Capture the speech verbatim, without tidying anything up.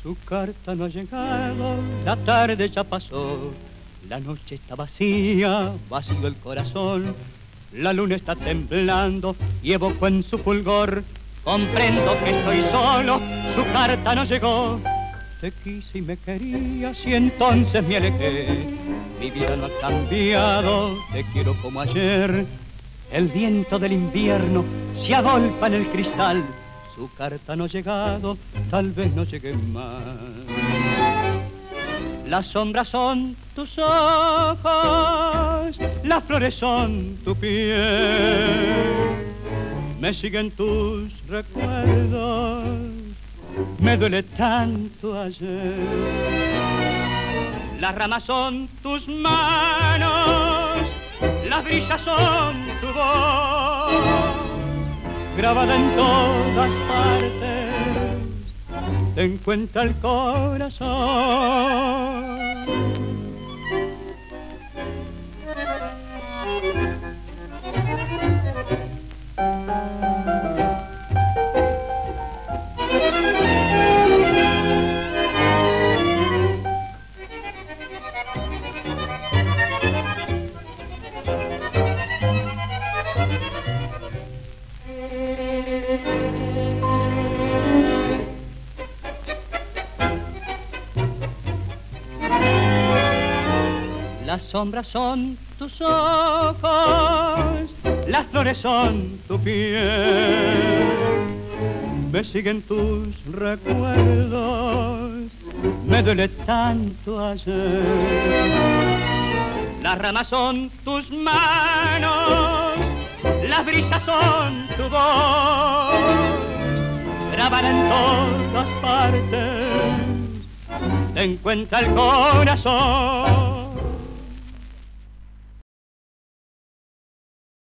Su carta no ha llegado, la tarde ya pasó, la noche está vacía, vacío el corazón. La luna está temblando y evoco en su fulgor. Comprendo que estoy solo, su carta no llegó. Te quise y me querías y entonces me alejé. Mi vida no ha cambiado, te quiero como ayer. El viento del invierno se agolpa en el cristal. Su carta no ha llegado, tal vez no llegue más. Las sombras son tus ojos, las flores son tu piel. Me siguen tus recuerdos, me duele tanto ayer. Las ramas son tus manos, las brisas son tu voz, grabada en todas partes, te encuentra el corazón. Las sombras son tus ojos, las flores son tu piel. Me siguen tus recuerdos, me duele tanto ayer. Las ramas son tus manos, las brisas son tu voz, grabada en todas partes, te encuentra el corazón.